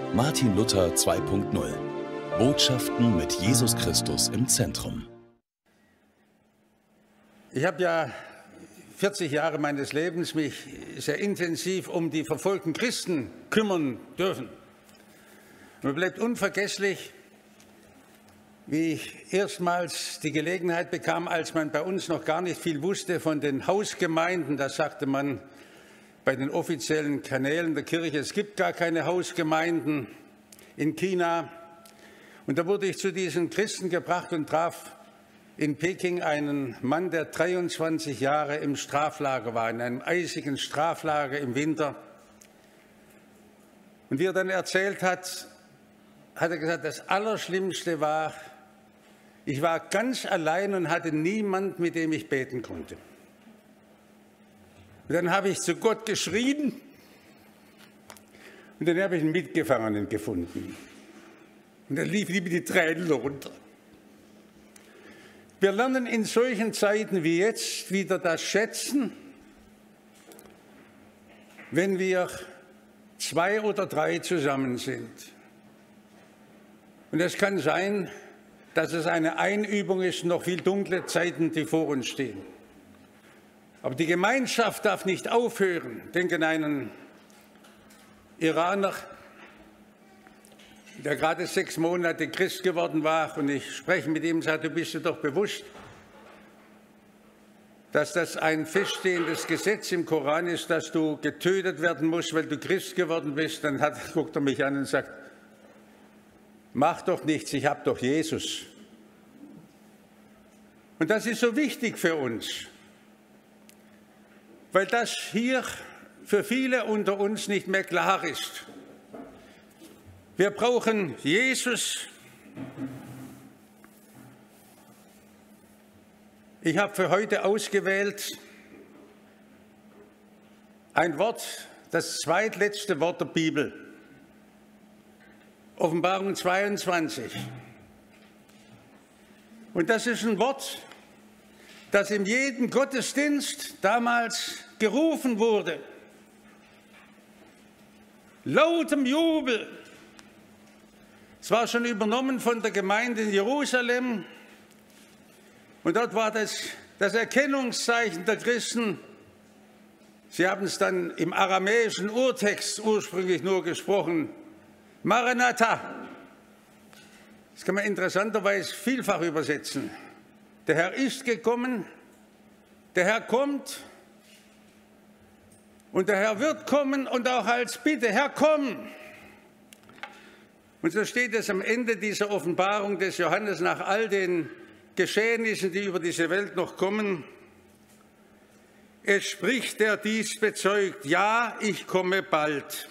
Martin Luther 2.0. Botschaften mit Jesus Christus im Zentrum. Ich habe ja 40 Jahre meines Lebens mich sehr intensiv um die verfolgten Christen kümmern dürfen. Mir bleibt unvergesslich, wie ich erstmals die Gelegenheit bekam, als man bei uns noch gar nicht viel wusste von den Hausgemeinden. Da sagte man bei den offiziellen Kanälen der Kirche, es gibt gar keine Hausgemeinden in China. Und da wurde ich zu diesen Christen gebracht und traf in Peking einen Mann, der 23 Jahre im Straflager war, in einem eisigen Straflager im Winter. Und wie er dann erzählt hat, hat er gesagt, das Allerschlimmste war, ich war ganz allein und hatte niemand, mit dem ich beten konnte. Und dann habe ich zu Gott geschrien und dann habe ich einen Mitgefangenen gefunden. Und dann liefen ihm die Tränen runter. Wir lernen in solchen Zeiten wie jetzt wieder das Schätzen, wenn wir 2 oder 3 zusammen sind. Und es kann sein, dass es eine Einübung ist, noch viel dunkle Zeiten, die vor uns stehen. Aber die Gemeinschaft darf nicht aufhören. Ich denke an einen Iraner, der gerade 6 Monate Christ geworden war. Und ich spreche mit ihm und sage, du bist dir doch bewusst, dass das ein feststehendes Gesetz im Koran ist, dass du getötet werden musst, weil du Christ geworden bist. Dann guckt er mich an und sagt, mach doch nichts, ich habe doch Jesus. Und das ist so wichtig für uns, weil das hier für viele unter uns nicht mehr klar ist. Wir brauchen Jesus. Ich habe für heute ausgewählt ein Wort, das zweitletzte Wort der Bibel. Offenbarung 22. Und das ist ein Wort, das in jedem Gottesdienst damals gerufen wurde. Lautem Jubel. Es war schon übernommen von der Gemeinde in Jerusalem. Und dort war das Erkennungszeichen der Christen. Sie haben es dann im aramäischen Urtext ursprünglich nur gesprochen. Maranatha. Das kann man interessanterweise vielfach übersetzen. Der Herr ist gekommen, der Herr kommt und der Herr wird kommen und auch als Bitte, Herr, komm. Und so steht es am Ende dieser Offenbarung des Johannes nach all den Geschehnissen, die über diese Welt noch kommen. Es spricht, der dies bezeugt, ja, ich komme bald.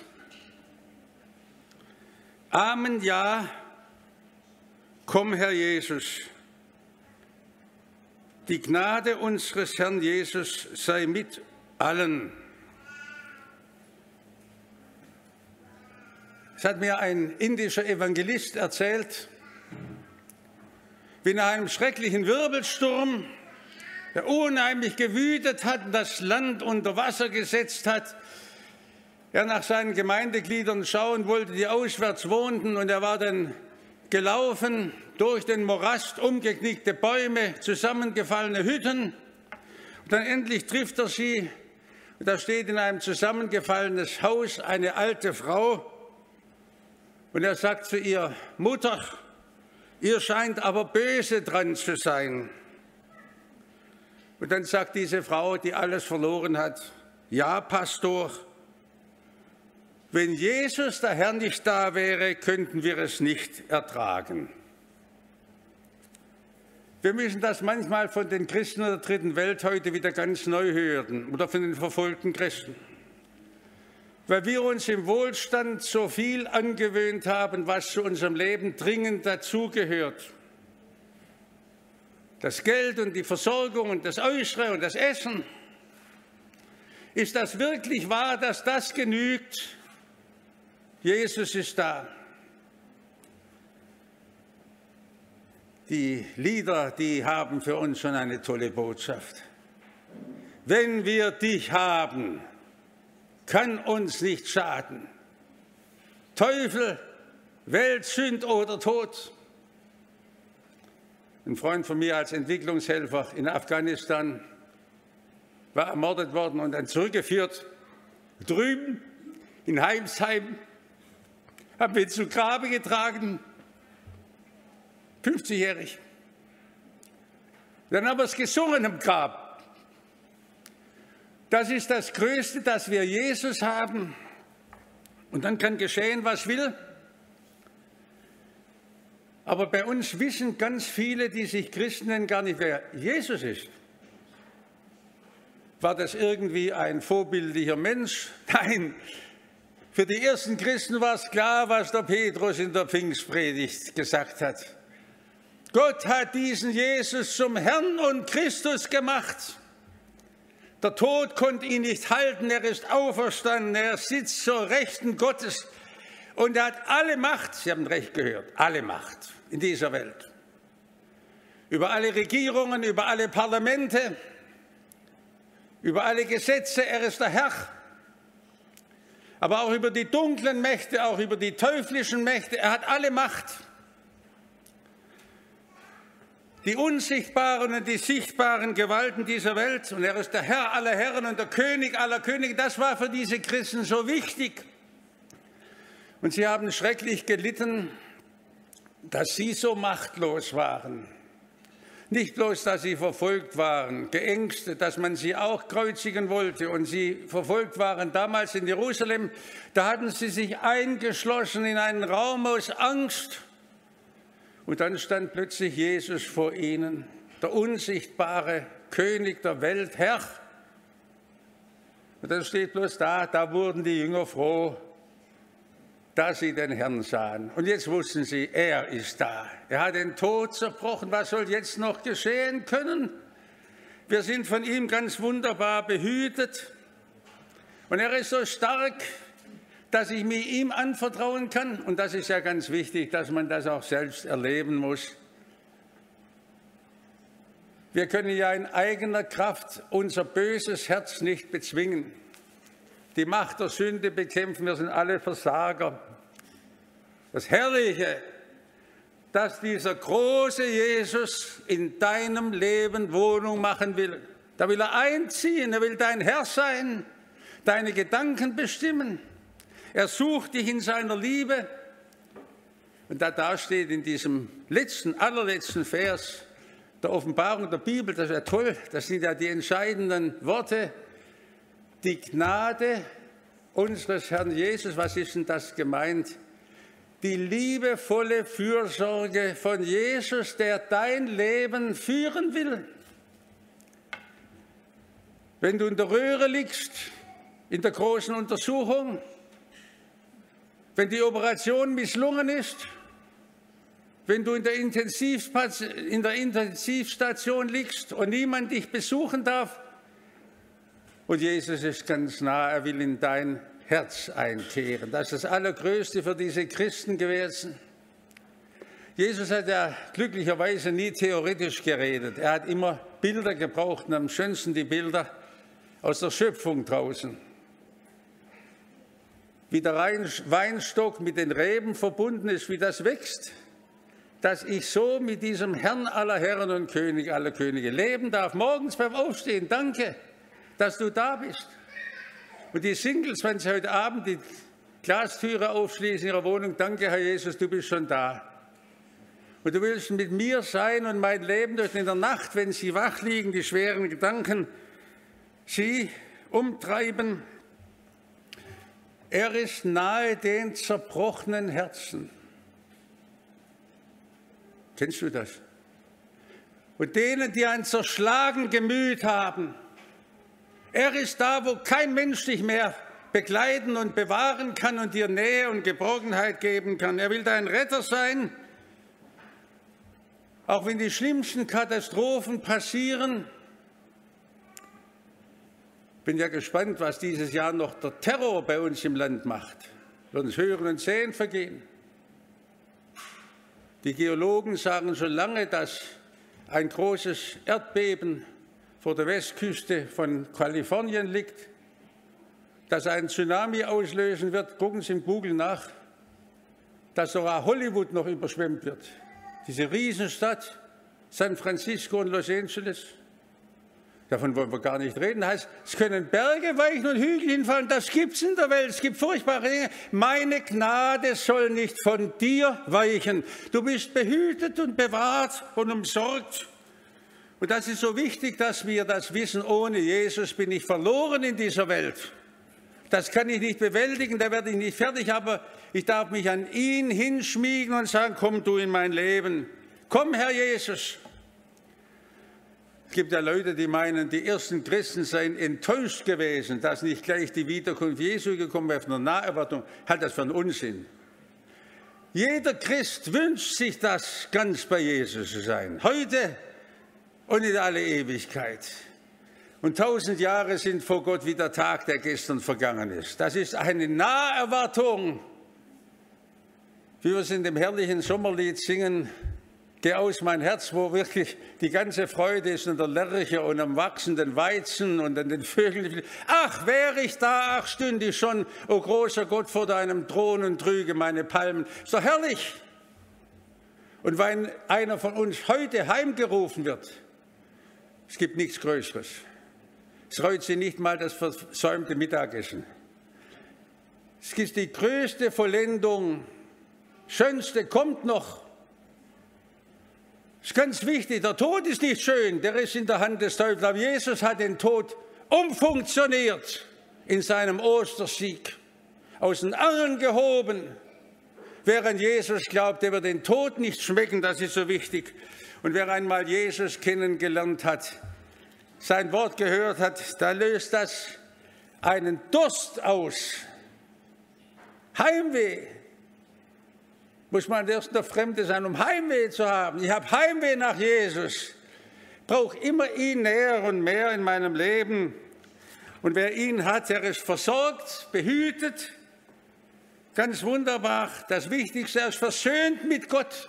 Amen, ja, komm, Herr Jesus. Die Gnade unseres Herrn Jesus sei mit allen. Es hat mir ein indischer Evangelist erzählt, wie nach einem schrecklichen Wirbelsturm, der unheimlich gewütet hat und das Land unter Wasser gesetzt hat, er nach seinen Gemeindegliedern schauen wollte, die auswärts wohnten, und er war dann gelaufen durch den Morast, umgeknickte Bäume, zusammengefallene Hütten. Und dann endlich trifft er sie, und da steht in einem zusammengefallenes Haus eine alte Frau. Und er sagt zu ihr, Mutter, ihr scheint aber böse dran zu sein. Und dann sagt diese Frau, die alles verloren hat, ja, Pastor, wenn Jesus, der Herr, nicht da wäre, könnten wir es nicht ertragen. Wir müssen das manchmal von den Christen der Dritten Welt heute wieder ganz neu hören oder von den verfolgten Christen. Weil wir uns im Wohlstand so viel angewöhnt haben, was zu unserem Leben dringend dazugehört. Das Geld und die Versorgung und das Äußere und das Essen. Ist das wirklich wahr, dass das genügt? Jesus ist da. Die Lieder, die haben für uns schon eine tolle Botschaft. Wenn wir dich haben, kann uns nicht schaden. Teufel, Welt, Sünd oder Tod. Ein Freund von mir als Entwicklungshelfer in Afghanistan war ermordet worden und dann zurückgeführt. Drüben in Heimsheim haben wir ihn zu Grabe getragen, 50-jährig. Dann haben wir es gesungen im Grab. Das ist das Größte, dass wir Jesus haben. Und dann kann geschehen, was will. Aber bei uns wissen ganz viele, die sich Christen nennen, gar nicht, wer Jesus ist. War das irgendwie ein vorbildlicher Mensch? Nein. Für die ersten Christen war es klar, was der Petrus in der Pfingstpredigt gesagt hat. Gott hat diesen Jesus zum Herrn und Christus gemacht. Der Tod konnte ihn nicht halten, er ist auferstanden, er sitzt zur Rechten Gottes und er hat alle Macht, Sie haben recht gehört, alle Macht in dieser Welt. Über alle Regierungen, über alle Parlamente, über alle Gesetze, er ist der Herr. Aber auch über die dunklen Mächte, auch über die teuflischen Mächte, er hat alle Macht. Die unsichtbaren und die sichtbaren Gewalten dieser Welt. Und er ist der Herr aller Herren und der König aller Könige. Das war für diese Christen so wichtig. Und sie haben schrecklich gelitten, dass sie so machtlos waren. Nicht bloß, dass sie verfolgt waren, geängstet, dass man sie auch kreuzigen wollte und sie verfolgt waren. Damals in Jerusalem, da hatten sie sich eingeschlossen in einen Raum aus Angst. Und dann stand plötzlich Jesus vor ihnen, der unsichtbare König der Welt, Herr. Und dann steht bloß da wurden die Jünger froh, dass sie den Herrn sahen. Und jetzt wussten sie, er ist da. Er hat den Tod zerbrochen. Was soll jetzt noch geschehen können? Wir sind von ihm ganz wunderbar behütet. Und er ist so stark, dass ich mich ihm anvertrauen kann. Und das ist ja ganz wichtig, dass man das auch selbst erleben muss. Wir können ja in eigener Kraft unser böses Herz nicht bezwingen. Die Macht der Sünde bekämpfen, wir sind alle Versager. Das Herrliche, dass dieser große Jesus in deinem Leben Wohnung machen will. Da will er einziehen, er will dein Herr sein, deine Gedanken bestimmen. Er sucht dich in seiner Liebe. Und da steht in diesem allerletzten Vers der Offenbarung der Bibel, das ist ja toll, das sind ja die entscheidenden Worte, die Gnade unseres Herrn Jesus, was ist denn das gemeint? Die liebevolle Fürsorge von Jesus, der dein Leben führen will. Wenn du in der Röhre liegst, in der großen Untersuchung, wenn die Operation misslungen ist, wenn du in der Intensivstation liegst und niemand dich besuchen darf, und Jesus ist ganz nah, er will in dein Herz einkehren. Das ist das Allergrößte für diese Christen gewesen. Jesus hat ja glücklicherweise nie theoretisch geredet. Er hat immer Bilder gebraucht und am schönsten die Bilder aus der Schöpfung draußen. Wie der Weinstock mit den Reben verbunden ist, wie das wächst, dass ich so mit diesem Herrn aller Herren und König aller Könige leben darf. Morgens beim Aufstehen, danke, dass du da bist. Und die Singles, wenn sie heute Abend die Glastüre aufschließen in ihrer Wohnung, danke, Herr Jesus, du bist schon da. Und du willst mit mir sein und mein Leben durch in der Nacht, wenn sie wach liegen, die schweren Gedanken, sie umtreiben. Er ist nahe den zerbrochenen Herzen. Kennst du das? Und denen, die ein zerschlagen Gemüt haben. Er ist da, wo kein Mensch dich mehr begleiten und bewahren kann und dir Nähe und Geborgenheit geben kann. Er will dein Retter sein, auch wenn die schlimmsten Katastrophen passieren. Ich bin ja gespannt, was dieses Jahr noch der Terror bei uns im Land macht. Wir werden es hören und sehen vergehen. Die Geologen sagen schon lange, dass ein großes Erdbeben vor der Westküste von Kalifornien liegt, das einen Tsunami auslösen wird. Gucken Sie im Google nach. dass sogar Hollywood noch überschwemmt wird. Diese Riesenstadt, San Francisco und Los Angeles. Davon wollen wir gar nicht reden. Das heißt, es können Berge weichen und Hügel hinfallen. Das gibt es in der Welt. Es gibt furchtbare Dinge. Meine Gnade soll nicht von dir weichen. Du bist behütet und bewahrt und umsorgt. Und das ist so wichtig, dass wir das wissen. Ohne Jesus bin ich verloren in dieser Welt. Das kann ich nicht bewältigen, da werde ich nicht fertig. Aber ich darf mich an ihn hinschmiegen und sagen, komm du in mein Leben. Komm, Herr Jesus. Es gibt ja Leute, die meinen, die ersten Christen seien enttäuscht gewesen, dass nicht gleich die Wiederkunft Jesu gekommen wäre, auf einer Naherwartung. Halt das für einen Unsinn. Jeder Christ wünscht sich das, ganz bei Jesus zu sein. Heute und in alle Ewigkeit. Und 1000 Jahre sind vor Gott wie der Tag, der gestern vergangen ist. Das ist eine Naherwartung. Wie wir es in dem herrlichen Sommerlied singen, Geh aus mein Herz, wo wirklich die ganze Freude ist an der Lerche und am wachsenden Weizen und an den Vögeln. Ach, wäre ich da, ach, stünde ich schon, o großer Gott, vor deinem Thron und trüge meine Palmen. Ist doch herrlich. Und wenn einer von uns heute heimgerufen wird, es gibt nichts Größeres. Es reut sie nicht mal das versäumte Mittagessen. Es ist die größte Vollendung, schönste kommt noch. Das ist ganz wichtig, der Tod ist nicht schön, der ist in der Hand des Teufels. Aber Jesus hat den Tod umfunktioniert in seinem Ostersieg, aus den Angeln gehoben. Wer an Jesus glaubt, der wird den Tod nicht schmecken, das ist so wichtig. Und wer einmal Jesus kennengelernt hat, sein Wort gehört hat, da löst das einen Durst aus. Heimweh. Muss man erst der Fremde sein, um Heimweh zu haben. Ich habe Heimweh nach Jesus. Ich brauche immer ihn näher und mehr in meinem Leben. Und wer ihn hat, der ist versorgt, behütet. Ganz wunderbar. Das Wichtigste, er ist versöhnt mit Gott.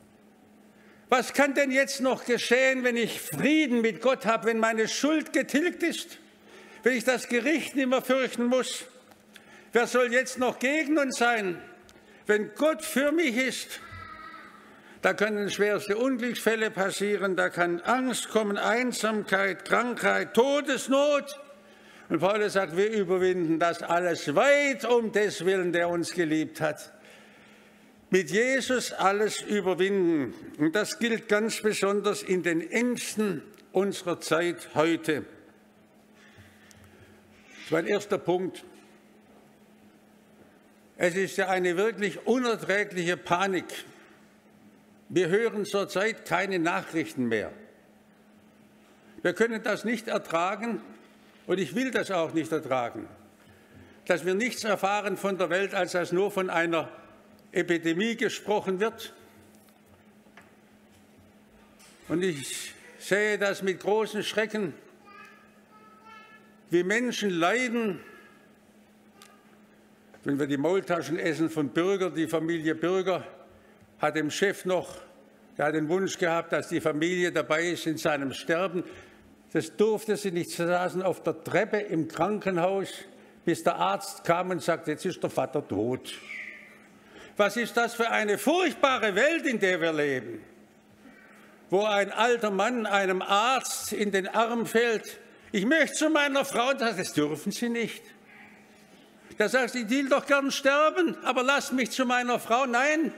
Was kann denn jetzt noch geschehen, wenn ich Frieden mit Gott habe, wenn meine Schuld getilgt ist? Wenn ich das Gericht nicht mehr fürchten muss? Wer soll jetzt noch gegen uns sein? Wenn Gott für mich ist, da können schwerste Unglücksfälle passieren, da kann Angst kommen, Einsamkeit, Krankheit, Todesnot. Und Paulus sagt, wir überwinden das alles weit um des Willen, der uns geliebt hat. Mit Jesus alles überwinden. Und das gilt ganz besonders in den Ängsten unserer Zeit heute. Das ist mein erster Punkt. Es ist ja eine wirklich unerträgliche Panik. Wir hören zurzeit keine Nachrichten mehr. Wir können das nicht ertragen und ich will das auch nicht ertragen, dass wir nichts erfahren von der Welt, als dass nur von einer Epidemie gesprochen wird. Und ich sehe das mit großem Schrecken, wie Menschen leiden, wenn wir die Maultaschen essen von Bürger. Die Familie Bürger hat dem Chef noch, der hat den Wunsch gehabt, dass die Familie dabei ist in seinem Sterben. Das durfte sie nicht. Sie saßen auf der Treppe im Krankenhaus, bis der Arzt kam und sagte, jetzt ist der Vater tot. Was ist das für eine furchtbare Welt, in der wir leben? Wo ein alter Mann einem Arzt in den Arm fällt. Ich möchte zu meiner Frau, das dürfen Sie nicht. Der sagt, ich will doch gern sterben, aber lasst mich zu meiner Frau. Nein.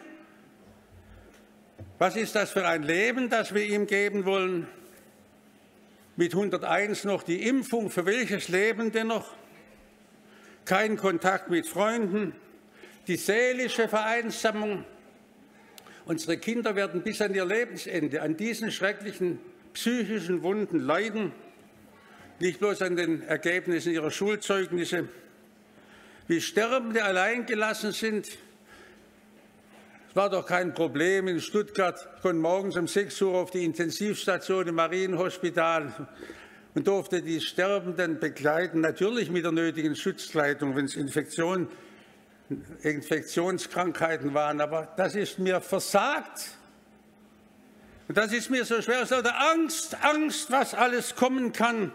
Was ist das für ein Leben, das wir ihm geben wollen? Mit 101 noch die Impfung, für welches Leben denn noch? Kein Kontakt mit Freunden, die seelische Vereinsamung. Unsere Kinder werden bis an ihr Lebensende an diesen schrecklichen psychischen Wunden leiden, nicht bloß an den Ergebnissen ihrer Schulzeugnisse. Wie Sterbende allein gelassen sind. Es war doch kein Problem in Stuttgart. Ich konnte morgens um 6 Uhr auf die Intensivstation im Marienhospital und durfte die Sterbenden begleiten, natürlich mit der nötigen Schutzkleidung, wenn es Infektionskrankheiten waren. Aber das ist mir versagt. Und das ist mir so schwer. Es ist Angst, was alles kommen kann.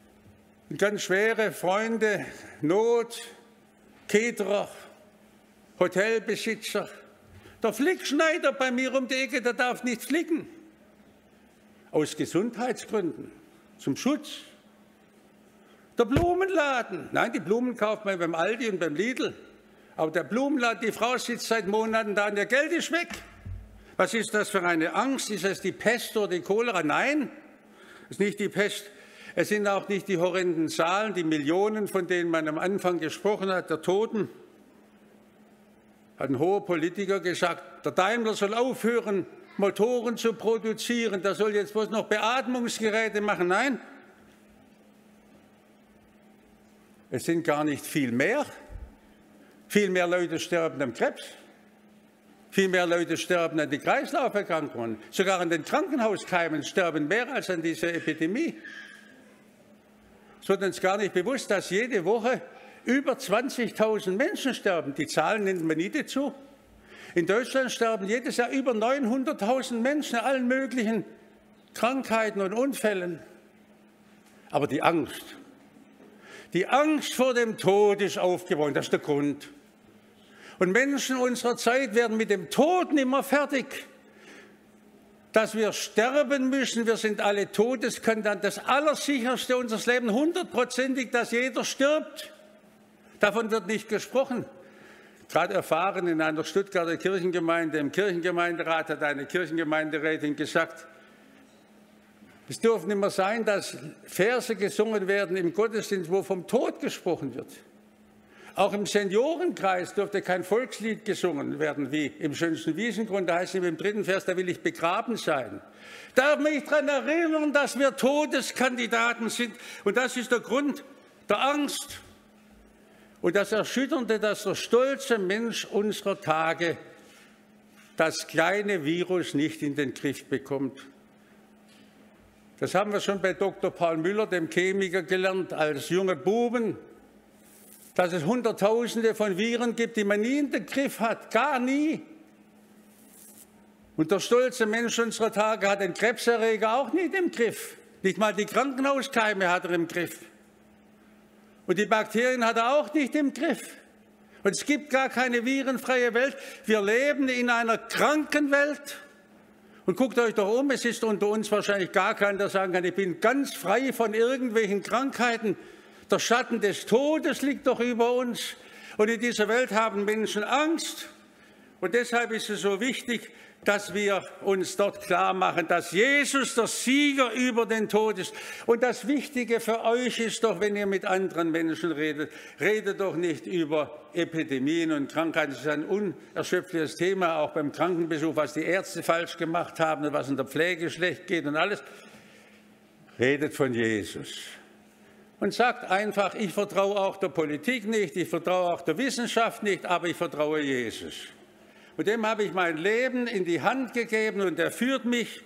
Und ganz schwere Freunde, Not, Keterer, Hotelbesitzer. Der Flickschneider bei mir um die Ecke, der darf nicht flicken. Aus Gesundheitsgründen, zum Schutz. Der Blumenladen, nein, die Blumen kauft man beim Aldi und beim Lidl. Aber der Blumenladen, die Frau sitzt seit Monaten da und ihr Geld ist weg. Was ist das für eine Angst? Ist es die Pest oder die Cholera? Nein, es ist nicht die Pest. Es sind auch nicht die horrenden Zahlen, die Millionen, von denen man am Anfang gesprochen hat, der Toten. Hat ein hoher Politiker gesagt, der Daimler soll aufhören, Motoren zu produzieren, der soll jetzt bloß noch Beatmungsgeräte machen. Nein, es sind gar nicht viel mehr. Viel mehr Leute sterben am Krebs. Viel mehr Leute sterben an die Kreislauferkrankungen. Sogar an den Krankenhauskeimen sterben mehr als an dieser Epidemie. Es wird uns gar nicht bewusst, dass jede Woche über 20.000 Menschen sterben. Die Zahlen nennt man nie dazu. In Deutschland sterben jedes Jahr über 900.000 Menschen an allen möglichen Krankheiten und Unfällen. Aber die Angst vor dem Tod ist aufgebaut, das ist der Grund. Und Menschen unserer Zeit werden mit dem Tod nicht mehr fertig. Dass wir sterben müssen, wir sind alle Todeskandidaten. Das Allersicherste unseres Lebens, 100%ig, dass jeder stirbt. Davon wird nicht gesprochen. Gerade erfahren in einer Stuttgarter Kirchengemeinde, im Kirchengemeinderat hat eine Kirchengemeinderätin gesagt, es dürfte nicht mehr sein, dass Verse gesungen werden im Gottesdienst, wo vom Tod gesprochen wird. Auch im Seniorenkreis dürfte kein Volkslied gesungen werden, wie im schönsten Wiesengrund. Da heißt es im 3. Vers, da will ich begraben sein. Darf mich daran erinnern, dass wir Todeskandidaten sind. Und das ist der Grund der Angst. Und das Erschütternde, dass der stolze Mensch unserer Tage das kleine Virus nicht in den Griff bekommt. Das haben wir schon bei Dr. Paul Müller, dem Chemiker, gelernt, als junge Buben, dass es Hunderttausende von Viren gibt, die man nie in den Griff hat, gar nie. Und der stolze Mensch unserer Tage hat den Krebserreger auch nicht im Griff. Nicht mal die Krankenhauskeime hat er im Griff. Und die Bakterien hat er auch nicht im Griff. Und es gibt gar keine virenfreie Welt. Wir leben in einer kranken Welt. Und guckt euch doch um, es ist unter uns wahrscheinlich gar keiner, der sagen kann, ich bin ganz frei von irgendwelchen Krankheiten. Der Schatten des Todes liegt doch über uns. Und in dieser Welt haben Menschen Angst. Und deshalb ist es so wichtig, dass wir uns dort klar machen, dass Jesus der Sieger über den Tod ist. Und das Wichtige für euch ist doch, wenn ihr mit anderen Menschen redet, redet doch nicht über Epidemien und Krankheiten. Das ist ein unerschöpfliches Thema, auch beim Krankenbesuch, was die Ärzte falsch gemacht haben und was in der Pflege schlecht geht und alles. Redet von Jesus. Und sagt einfach, ich vertraue auch der Politik nicht, ich vertraue auch der Wissenschaft nicht, aber ich vertraue Jesus. Und dem habe ich mein Leben in die Hand gegeben und er führt mich.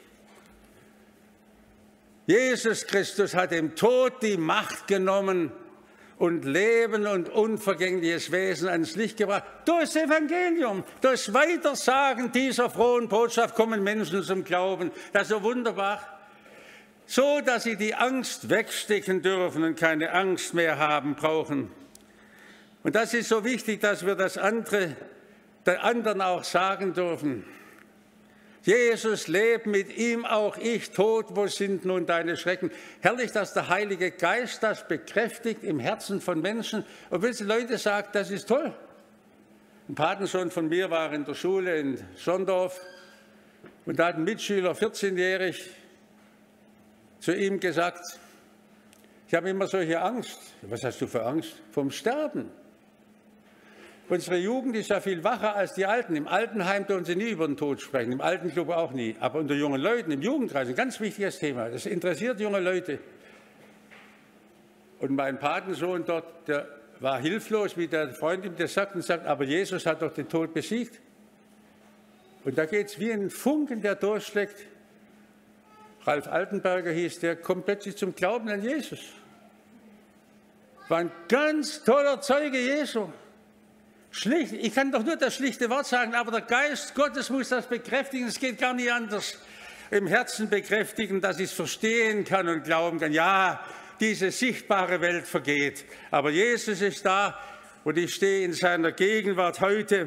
Jesus Christus hat dem Tod die Macht genommen und Leben und unvergängliches Wesen ans Licht gebracht. Durch das Evangelium, durch Weitersagen dieser frohen Botschaft kommen Menschen zum Glauben. Das ist so wunderbar. So, dass sie die Angst wegstecken dürfen und keine Angst mehr haben brauchen. Und das ist so wichtig, dass wir das den anderen auch sagen dürfen. Jesus lebt, mit ihm auch ich, Tod, wo sind nun deine Schrecken? Herrlich, dass der Heilige Geist das bekräftigt im Herzen von Menschen. Und wenn die Leute sagen, das ist toll. Ein Patensohn von mir war in der Schule in Schondorf und da hat ein Mitschüler, 14-jährig, zu ihm gesagt, ich habe immer solche Angst. Was hast du für Angst? Vom Sterben. Unsere Jugend ist ja viel wacher als die Alten. Im Altenheim dürfen sie nie über den Tod sprechen, im Altenclub auch nie. Aber unter jungen Leuten, im Jugendkreis, ein ganz wichtiges Thema. Das interessiert junge Leute. Und mein Patensohn dort, der war hilflos, wie der Freund ihm das sagt, und sagt, aber Jesus hat doch den Tod besiegt. Und da geht es wie ein Funken, der durchschlägt. Ralf Altenberger hieß, der kommt plötzlich zum Glauben an Jesus. War ein ganz toller Zeuge Jesu. Schlicht, ich kann doch nur das schlichte Wort sagen, aber der Geist Gottes muss das bekräftigen, es geht gar nicht anders. Im Herzen bekräftigen, dass ich es verstehen kann und glauben kann, ja, diese sichtbare Welt vergeht, aber Jesus ist da Und ich stehe in seiner Gegenwart heute.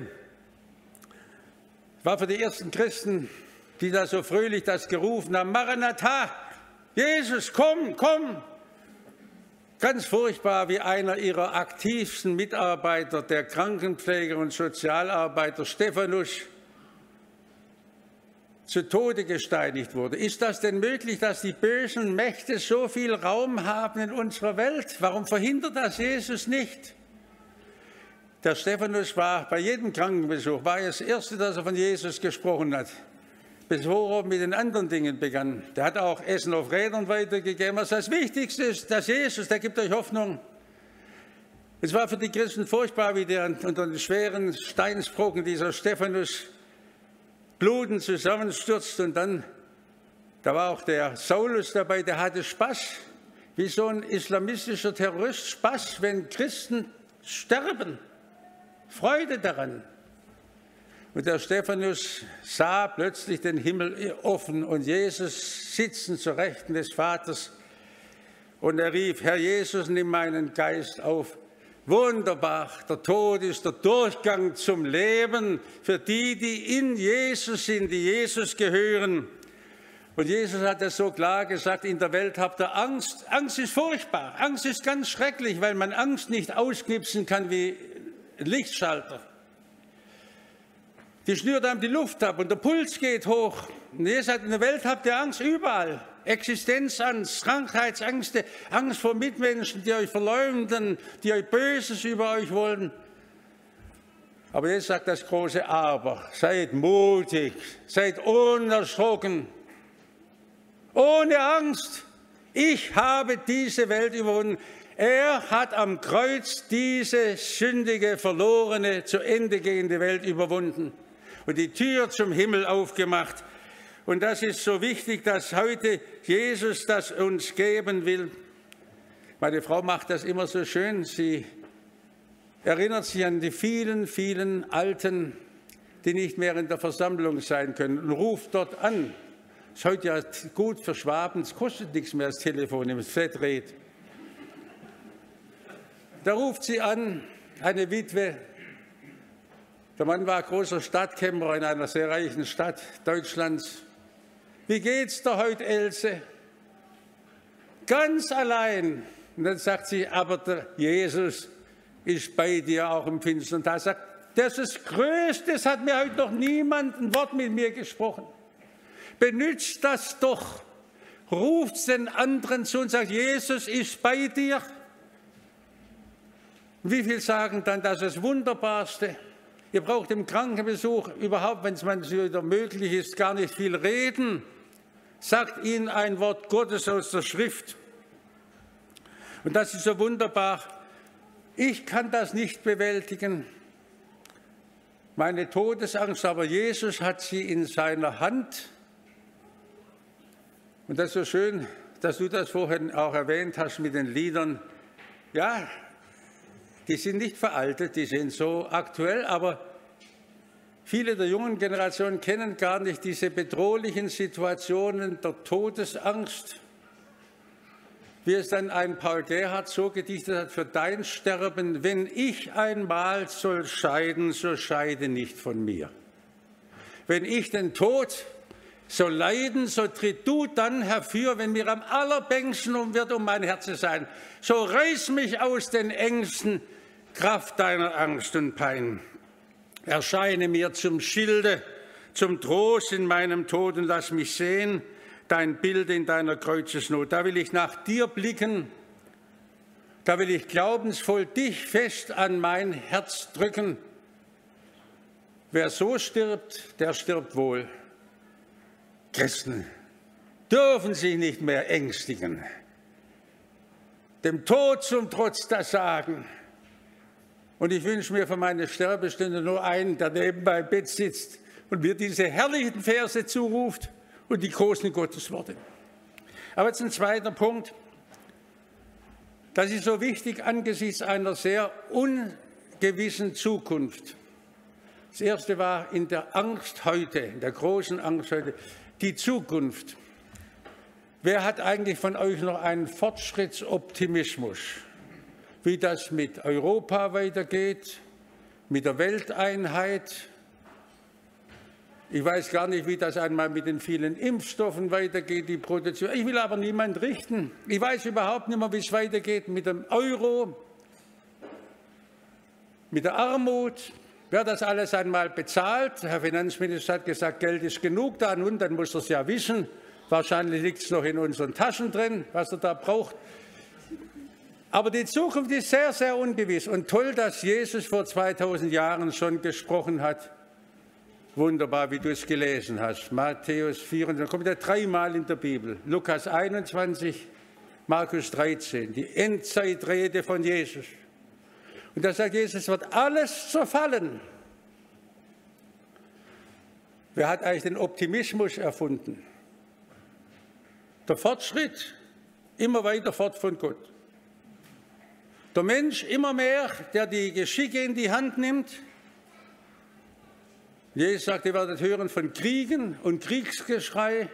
War für die ersten Christen, die da so fröhlich das gerufen haben, Maranatha, Jesus, komm, komm. Ganz furchtbar, wie einer ihrer aktivsten Mitarbeiter, der Krankenpfleger und Sozialarbeiter Stephanus, zu Tode gesteinigt wurde. Ist das denn möglich, dass die bösen Mächte so viel Raum haben in unserer Welt? Warum verhindert das Jesus nicht? Der Stephanus war bei jedem Krankenbesuch, war das Erste, dass er von Jesus gesprochen hat, bevor er mit den anderen Dingen begann. Der hat auch Essen auf Rädern weitergegeben. Was das Wichtigste ist, dass Jesus, der gibt euch Hoffnung. Es war für die Christen furchtbar, wie der unter den schweren Steinsbrocken dieser Stephanus blutend zusammenstürzt. Und dann, da war auch der Saulus dabei, der hatte Spaß, wie so ein islamistischer Terrorist, Spaß, wenn Christen sterben. Freude daran. Und der Stephanus sah plötzlich den Himmel offen und Jesus sitzen zur Rechten des Vaters. Und er rief, Herr Jesus, nimm meinen Geist auf. Wunderbar, der Tod ist der Durchgang zum Leben für die, die in Jesus sind, die Jesus gehören. Und Jesus hat das so klar gesagt, in der Welt habt ihr Angst. Angst ist furchtbar, Angst ist ganz schrecklich, weil man Angst nicht ausknipsen kann wie ein Lichtschalter. Die schnürt einem die Luft ab und der Puls geht hoch. Und Jesus sagt, in der Welt habt ihr Angst überall. Existenzangst, Krankheitsängste, Angst vor Mitmenschen, die euch verleumden, die euch Böses über euch wollen. Aber jetzt sagt das große Aber. Seid mutig, seid unerschrocken, ohne Angst. Ich habe diese Welt überwunden. Er hat am Kreuz diese sündige, verlorene, zu Ende gehende Welt überwunden und die Tür zum Himmel aufgemacht. Und das ist so wichtig, dass heute Jesus das uns geben will. Meine Frau macht das immer so schön. Sie erinnert sich an die vielen, vielen Alten, die nicht mehr in der Versammlung sein können, und ruft dort an. Ist heute ja gut für Schwaben, es kostet nichts mehr, das Telefon, wenn es fett dreht. Da ruft sie an, eine Witwe. Der Mann war großer Stadtkämmerer in einer sehr reichen Stadt Deutschlands. Wie geht's dir heute, Else? Ganz allein. Und dann sagt sie, aber der Jesus ist bei dir auch im finsteren Tag. Sagt, das ist das Größte, es hat mir heute noch niemand ein Wort mit mir gesprochen. Benützt das doch. Ruft den anderen zu und sagt, Jesus ist bei dir. Wie viel sagen dann, das ist das Wunderbarste? Ihr braucht im Krankenbesuch überhaupt, wenn es wieder möglich ist, gar nicht viel reden. Sagt ihnen ein Wort Gottes aus der Schrift. Und das ist so wunderbar. Ich kann das nicht bewältigen, meine Todesangst, aber Jesus hat sie in seiner Hand. Und das ist so schön, dass du das vorhin auch erwähnt hast mit den Liedern. Ja, die sind nicht veraltet, die sind so aktuell, aber viele der jungen Generationen kennen gar nicht diese bedrohlichen Situationen der Todesangst, wie es dann ein Paul Gerhardt so gedichtet hat, für dein Sterben, wenn ich einmal soll scheiden, so scheide nicht von mir. Wenn ich den Tod soll leiden, so tritt du dann herfür, wenn mir am allerbängsten wird um mein Herz sein. So reiß mich aus den Ängsten, Kraft deiner Angst und Pein. Erscheine mir zum Schilde, zum Trost in meinem Tod und lass mich sehen, dein Bild in deiner Kreuzesnot. Da will ich nach dir blicken, da will ich glaubensvoll dich fest an mein Herz drücken. Wer so stirbt, der stirbt wohl. Christen dürfen sich nicht mehr ängstigen, dem Tod zum Trotz das sagen. Und ich wünsche mir für meine Sterbestunde nur einen, der neben meinem Bett sitzt und mir diese herrlichen Verse zuruft und die großen Gottesworte. Aber jetzt ein zweiter Punkt. Das ist so wichtig angesichts einer sehr ungewissen Zukunft. Das erste war in der Angst heute, in der großen Angst heute, die Zukunft. Wer hat eigentlich von euch noch einen Fortschrittsoptimismus? wie das mit Europa weitergeht, mit der Welteinheit. Ich weiß gar nicht, wie das einmal mit den vielen Impfstoffen weitergeht, die Produktion. Ich will aber niemand richten. Ich weiß überhaupt nicht mehr, wie es weitergeht mit dem Euro, mit der Armut. Wer das alles einmal bezahlt? Der Herr Finanzminister hat gesagt, Geld ist genug da. Nun, dann muss er es ja wissen. Wahrscheinlich liegt es noch in unseren Taschen drin, was er da braucht. Aber die Zukunft ist sehr, sehr ungewiss. Und toll, dass Jesus vor 2000 Jahren schon gesprochen hat. Wunderbar, wie du es gelesen hast. Matthäus 4, da kommt er dreimal in der Bibel. Lukas 21, Markus 13, die Endzeitrede von Jesus. Und da sagt Jesus, es wird alles zerfallen. Wer hat eigentlich den Optimismus erfunden? Der Fortschritt, immer weiter fort von Gott. Der Mensch immer mehr, der die Geschicke in die Hand nimmt. Jesus sagt, ihr werdet hören von Kriegen und Kriegsgeschrei.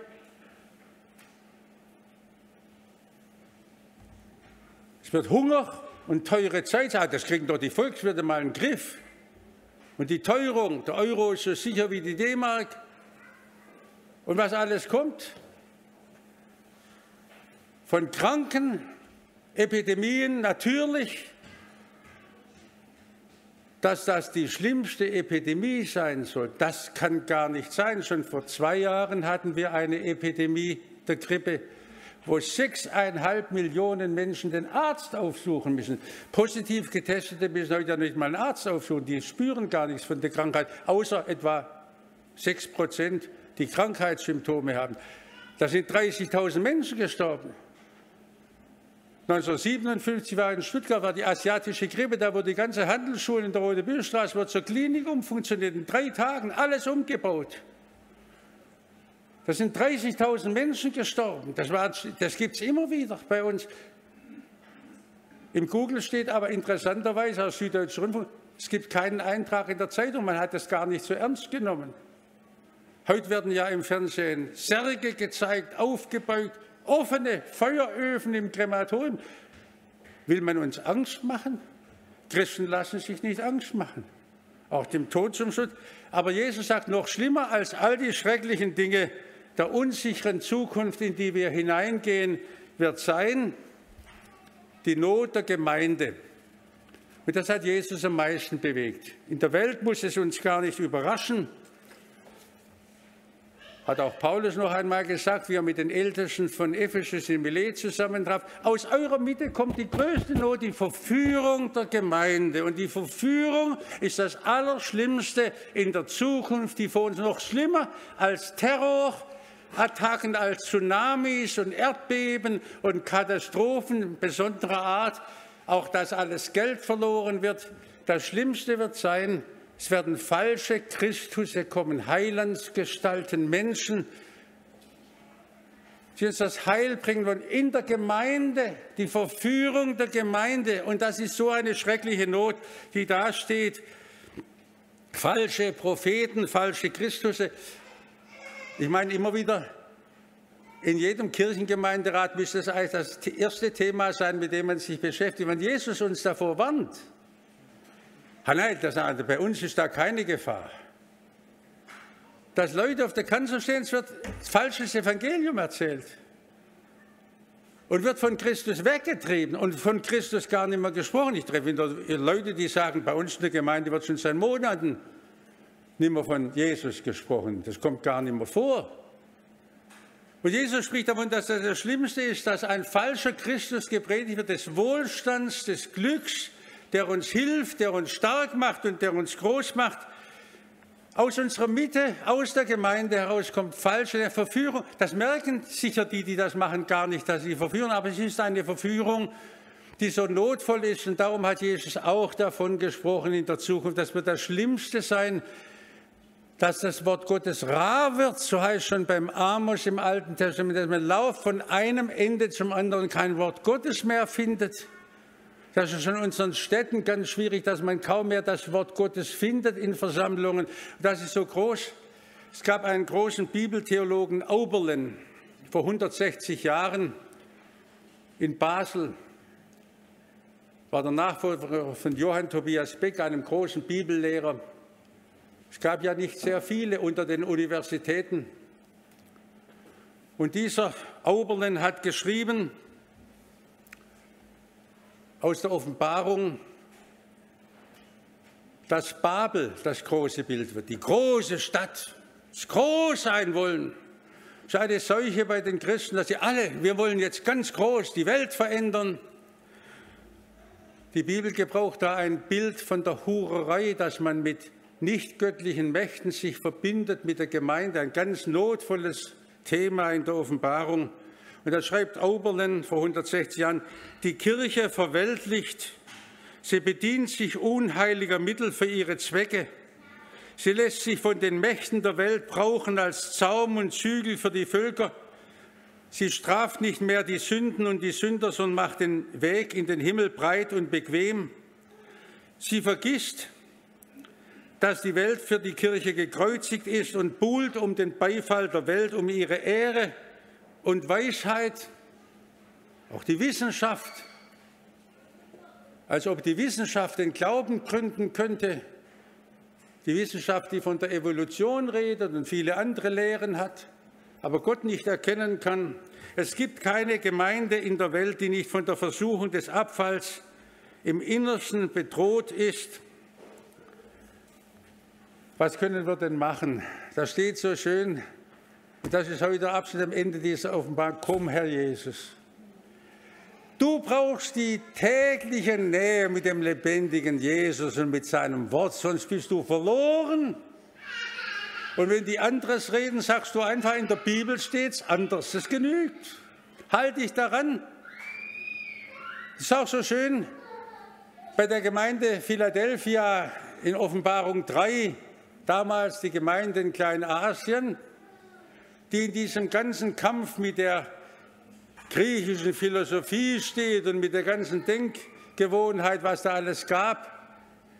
Es wird Hunger und teure Zeit. Das kriegen doch die Volkswirte mal in den Griff. Und die Teuerung, der Euro ist so sicher wie die D-Mark. Und was alles kommt? Von Kranken, Epidemien natürlich. Dass das die schlimmste Epidemie sein soll, das kann gar nicht sein. Schon vor 2 Jahren hatten wir eine Epidemie der Grippe, wo 6,5 Millionen Menschen den Arzt aufsuchen müssen. Positiv Getestete müssen heute ja nicht mal einen Arzt aufsuchen. Die spüren gar nichts von der Krankheit, außer etwa 6%, die Krankheitssymptome haben. Da sind 30.000 Menschen gestorben. 1957 war in Stuttgart die asiatische Grippe, da wurde die ganze Handelsschule in der Rote-Bühler-Straße wird zur Klinik umfunktioniert, in 3 Tagen alles umgebaut. Da sind 30.000 Menschen gestorben. Das gibt es immer wieder bei uns. Im Google steht aber interessanterweise aus Süddeutschen Rundfunk, es gibt keinen Eintrag in der Zeitung, man hat das gar nicht so ernst genommen. Heute werden ja im Fernsehen Särge gezeigt, aufgebeugt, offene Feueröfen im Krematorium. Will man uns Angst machen? Christen lassen sich nicht Angst machen. Auch dem Tod zum Schutz. Aber Jesus sagt, noch schlimmer als all die schrecklichen Dinge der unsicheren Zukunft, in die wir hineingehen, wird sein, die Not der Gemeinde. Und das hat Jesus am meisten bewegt. In der Welt muss es uns gar nicht überraschen. Hat auch Paulus noch einmal gesagt, wie er mit den Ältesten von Ephesus in Milet zusammentraf. Aus eurer Mitte kommt die größte Not, die Verführung der Gemeinde. Und die Verführung ist das Allerschlimmste in der Zukunft, die vor uns noch schlimmer als Terrorattacken, als Tsunamis und Erdbeben und Katastrophen besonderer Art. Auch dass alles Geld verloren wird. Das Schlimmste wird sein, es werden falsche Christusse kommen, Heilandsgestalten, Menschen, die uns das Heil bringen wollen in der Gemeinde, die Verführung der Gemeinde. Und das ist so eine schreckliche Not, die da steht. Falsche Propheten, falsche Christusse. Ich meine immer wieder, in jedem Kirchengemeinderat müsste es eigentlich das erste Thema sein, mit dem man sich beschäftigt. Wenn Jesus uns davor warnt, nein, bei uns ist da keine Gefahr. Dass Leute auf der Kanzel stehen, es wird falsches Evangelium erzählt und wird von Christus weggetrieben und von Christus gar nicht mehr gesprochen. Ich treffe Leute, die sagen, bei uns in der Gemeinde wird schon seit Monaten nicht mehr von Jesus gesprochen. Das kommt gar nicht mehr vor. Und Jesus spricht davon, dass das Schlimmste ist, dass ein falscher Christus gepredigt wird, des Wohlstands, des Glücks, der uns hilft, der uns stark macht und der uns groß macht. Aus unserer Mitte, aus der Gemeinde heraus kommt falsche Verführung. Das merken sicher die, die das machen, gar nicht, dass sie verführen, aber es ist eine Verführung, die so notvoll ist. Und darum hat Jesus auch davon gesprochen in der Zukunft. Das wird das Schlimmste sein, dass das Wort Gottes rar wird. So heißt schon beim Amos im Alten Testament, dass man lauft von einem Ende zum anderen, kein Wort Gottes mehr findet. Das ist schon in unseren Städten ganz schwierig, dass man kaum mehr das Wort Gottes findet in Versammlungen. Das ist so groß. Es gab einen großen Bibeltheologen, Oberlin, vor 160 Jahren in Basel. war der Nachfolger von Johann Tobias Beck, einem großen Bibellehrer. Es gab ja nicht sehr viele unter den Universitäten. Und dieser Oberlin hat geschrieben aus der Offenbarung, dass Babel das große Bild wird, die große Stadt, das groß sein wollen. Es ist eine Seuche bei den Christen, dass sie alle, wir wollen jetzt ganz groß die Welt verändern. Die Bibel gebraucht da ein Bild von der Hurerei, dass man mit nichtgöttlichen Mächten sich verbindet mit der Gemeinde, ein ganz notvolles Thema in der Offenbarung. Und da schreibt Oberlin vor 160 Jahren, die Kirche verweltlicht, sie bedient sich unheiliger Mittel für ihre Zwecke. Sie lässt sich von den Mächten der Welt brauchen als Zaum und Zügel für die Völker. Sie straft nicht mehr die Sünden und die Sünder, sondern macht den Weg in den Himmel breit und bequem. Sie vergisst, dass die Welt für die Kirche gekreuzigt ist und buhlt um den Beifall der Welt, um ihre Ehre und Weisheit, auch die Wissenschaft, als ob die Wissenschaft den Glauben gründen könnte, die Wissenschaft, die von der Evolution redet und viele andere Lehren hat, aber Gott nicht erkennen kann. Es gibt keine Gemeinde in der Welt, die nicht von der Versuchung des Abfalls im Innersten bedroht ist. Was können wir denn machen? Da steht so schön, das ist heute der Abschnitt am Ende dieser Offenbarung, komm, Herr Jesus. Du brauchst die tägliche Nähe mit dem lebendigen Jesus und mit seinem Wort, sonst bist du verloren. Und wenn die anderes reden, sagst du einfach, in der Bibel steht es anders, das genügt. Halt dich daran. Das ist auch so schön bei der Gemeinde Philadelphia in Offenbarung 3, damals die Gemeinde in Kleinasien, die in diesem ganzen Kampf mit der griechischen Philosophie steht und mit der ganzen Denkgewohnheit, was da alles gab.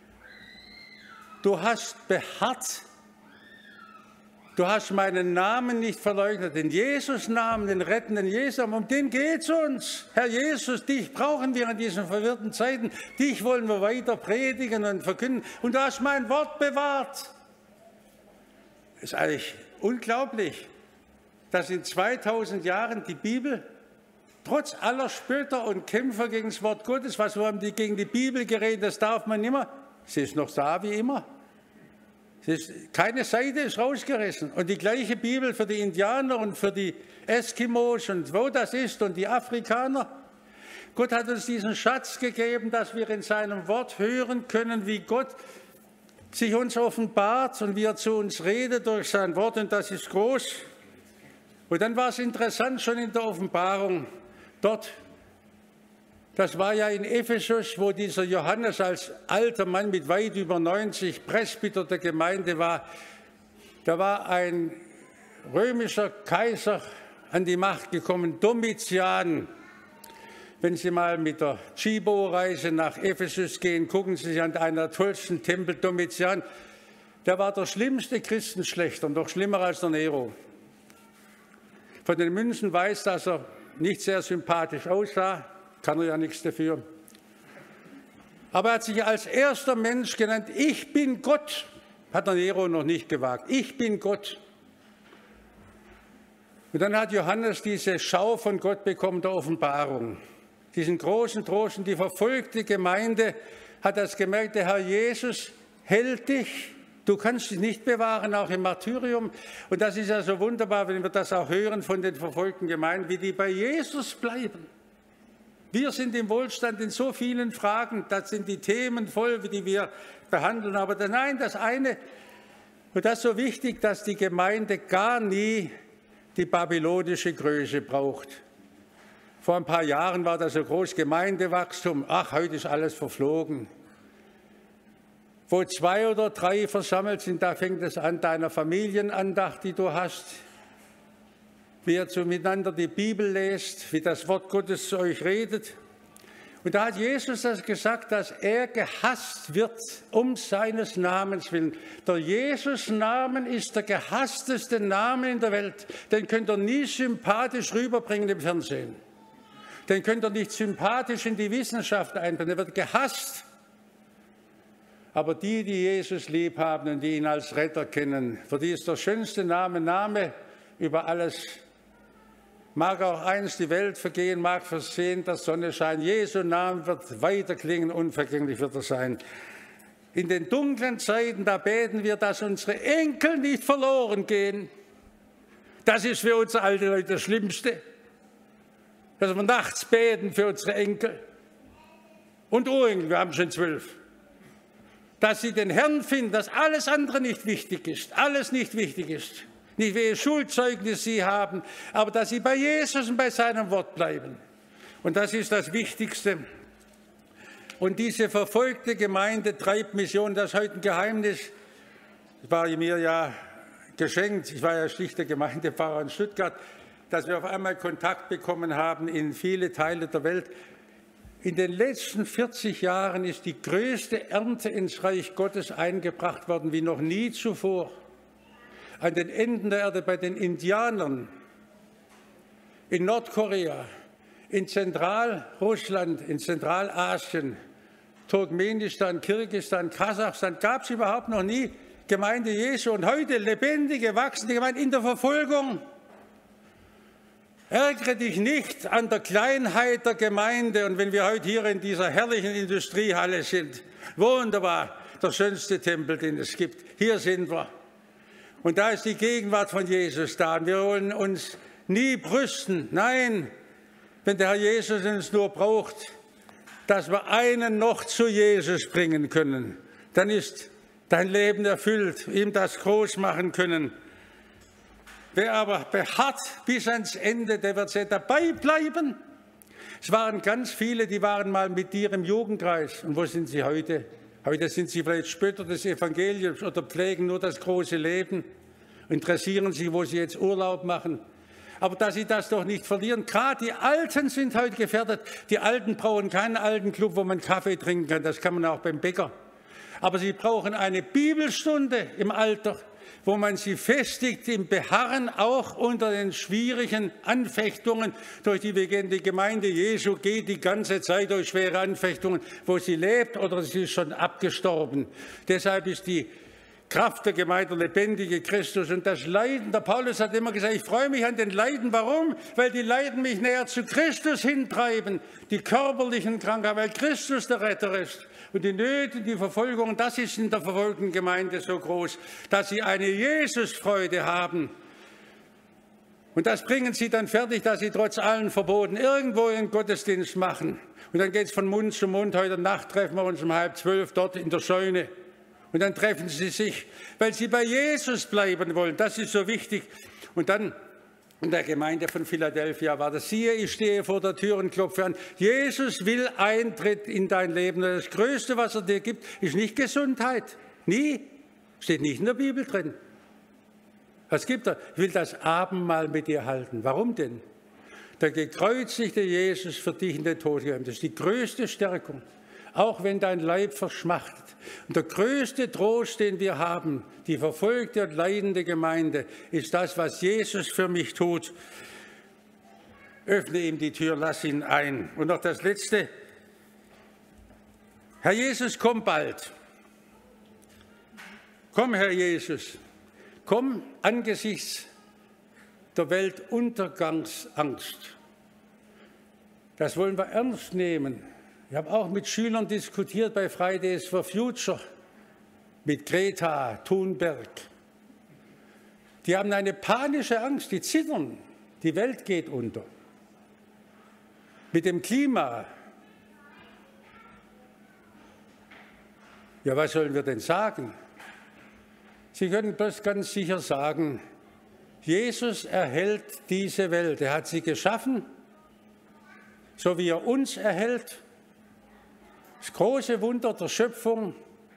Du hast beharrt, du hast meinen Namen nicht verleugnet, den Jesus-Namen, den rettenden Jesus, um den geht es uns. Herr Jesus, dich brauchen wir in diesen verwirrten Zeiten, dich wollen wir weiter predigen und verkünden und du hast mein Wort bewahrt. Es ist eigentlich unglaublich, dass in 2000 Jahren die Bibel trotz aller Spötter und Kämpfer gegen das Wort Gottes, was haben die gegen die Bibel geredet, das darf man nicht mehr. Sie ist noch da wie immer. Keine Seite ist rausgerissen. Und die gleiche Bibel für die Indianer und für die Eskimos und wo das ist und die Afrikaner. Gott hat uns diesen Schatz gegeben, dass wir in seinem Wort hören können, wie Gott sich uns offenbart und wie er zu uns redet durch sein Wort. Und das ist groß. Und dann war es interessant, schon in der Offenbarung, dort, das war ja in Ephesus, wo dieser Johannes als alter Mann mit weit über 90 Presbyter der Gemeinde war. Da war ein römischer Kaiser an die Macht gekommen, Domitian. Wenn Sie mal mit der Chibo-Reise nach Ephesus gehen, gucken Sie sich an einen der tollsten Tempel, Domitian. Der war der schlimmste Christenschlechter, noch schlimmer als der Nero. Von den Münzen weiß, dass er nicht sehr sympathisch aussah, kann er ja nichts dafür. Aber er hat sich als erster Mensch genannt, ich bin Gott, hat der Nero noch nicht gewagt, ich bin Gott. Und dann hat Johannes diese Schau von Gott bekommen, der Offenbarung. Diesen großen Trost, und die verfolgte Gemeinde hat das gemerkt, der Herr Jesus hält dich. Du kannst dich nicht bewahren, auch im Martyrium. Und das ist ja so wunderbar, wenn wir das auch hören von den verfolgten Gemeinden, wie die bei Jesus bleiben. Wir sind im Wohlstand in so vielen Fragen, das sind die Themen voll, die wir behandeln. Aber nein, das eine, und das ist so wichtig, dass die Gemeinde gar nie die babylonische Größe braucht. Vor ein paar Jahren war das so groß Gemeindewachstum. Ach, heute ist alles verflogen. Wo 2 oder 3 versammelt sind, da fängt es an, deiner Familienandacht, die du hast, wie ihr so miteinander die Bibel lest, wie das Wort Gottes zu euch redet. Und da hat Jesus das gesagt, dass er gehasst wird um seines Namens willen. Der Jesus-Namen ist der gehassteste Name in der Welt. Den könnt ihr nie sympathisch rüberbringen im Fernsehen. Den könnt ihr nicht sympathisch in die Wissenschaft einbringen, der wird gehasst. Aber die Jesus lieb haben und die ihn als Retter kennen, für die ist der schönste Name über alles. Mag auch einst die Welt vergehen, mag versehen der Sonne scheinen. Jesu Name wird weiter klingen, unvergänglich wird er sein. In den dunklen Zeiten, da beten wir, dass unsere Enkel nicht verloren gehen. Das ist für uns alte Leute das Schlimmste. Dass wir nachts beten für unsere Enkel und Urenkel, wir haben schon 12. Dass sie den Herrn finden, dass alles andere nicht wichtig ist, alles nicht wichtig ist. Nicht welche Schulzeugnis sie haben, aber dass sie bei Jesus und bei seinem Wort bleiben. Und das ist das Wichtigste. Und diese verfolgte Gemeinde treibt Mission, das ist heute ein Geheimnis. Das war mir ja geschenkt, ich war ja schlichter Gemeindepfarrer in Stuttgart, dass wir auf einmal Kontakt bekommen haben in viele Teile der Welt. In den letzten 40 Jahren ist die größte Ernte ins Reich Gottes eingebracht worden wie noch nie zuvor. An den Enden der Erde bei den Indianern, in Nordkorea, in Zentralrussland, in Zentralasien, Turkmenistan, Kirgisistan, Kasachstan gab es überhaupt noch nie Gemeinde Jesu. Und heute lebendige, wachsende Gemeinde in der Verfolgung. Ärgere dich nicht an der Kleinheit der Gemeinde. Und wenn wir heute hier in dieser herrlichen Industriehalle sind, wunderbar, der schönste Tempel, den es gibt, hier sind wir. Und da ist die Gegenwart von Jesus da. Und wir wollen uns nie brüsten. Nein, wenn der Herr Jesus uns nur braucht, dass wir einen noch zu Jesus bringen können, dann ist dein Leben erfüllt, ihm das groß machen können. Wer aber beharrt bis ans Ende, der wird dabei bleiben. Es waren ganz viele, die waren mal mit dir im Jugendkreis. Und wo sind sie heute? Heute sind sie vielleicht Spötter des Evangeliums oder pflegen nur das große Leben, interessieren sich, wo sie jetzt Urlaub machen. Aber dass sie das doch nicht verlieren. Gerade die Alten sind heute gefährdet. Die Alten brauchen keinen alten Club, wo man Kaffee trinken kann. Das kann man auch beim Bäcker. Aber sie brauchen eine Bibelstunde im Alter, wo man sie festigt im Beharren, auch unter den schwierigen Anfechtungen, durch die wir gehen. Die Gemeinde Jesu geht die ganze Zeit durch schwere Anfechtungen, wo sie lebt oder sie ist schon abgestorben. Deshalb ist die Kraft der Gemeinde, der lebendige Christus und das Leiden. Der Paulus hat immer gesagt, ich freue mich an den Leiden. Warum? Weil die Leiden mich näher zu Christus hintreiben, die körperlichen Krankheiten, weil Christus der Retter ist. Und die Nöte, die Verfolgung, das ist in der verfolgten Gemeinde so groß, dass sie eine Jesusfreude haben. Und das bringen sie dann fertig, dass sie trotz allen Verboten irgendwo ihren Gottesdienst machen. Und dann geht es von Mund zu Mund. Heute Nacht treffen wir uns um 11:30 dort in der Scheune. Und dann treffen sie sich, weil sie bei Jesus bleiben wollen. Das ist so wichtig. Und dann in der Gemeinde von Philadelphia war das: siehe, ich stehe vor der Tür und klopfe an. Jesus will Eintritt in dein Leben. Das Größte, was er dir gibt, ist nicht Gesundheit. Nie. Steht nicht in der Bibel drin. Was gibt er? Ich will das Abendmahl mit dir halten. Warum denn? Der gekreuzigte Jesus für dich in den Tod gegangen. Das ist die größte Stärkung. Auch wenn dein Leib verschmachtet. Und der größte Trost, den wir haben, die verfolgte und leidende Gemeinde, ist das, was Jesus für mich tut. Öffne ihm die Tür, lass ihn ein. Und noch das Letzte. Herr Jesus, komm bald. Komm, Herr Jesus. Komm angesichts der Weltuntergangsangst. Das wollen wir ernst nehmen. Ich habe auch mit Schülern diskutiert bei Fridays for Future, mit Greta Thunberg. Die haben eine panische Angst, die zittern. Die Welt geht unter. Mit dem Klima. Ja, was sollen wir denn sagen? Sie können bloß ganz sicher sagen, Jesus erhält diese Welt. Er hat sie geschaffen, so wie er uns erhält. Das große Wunder der Schöpfung,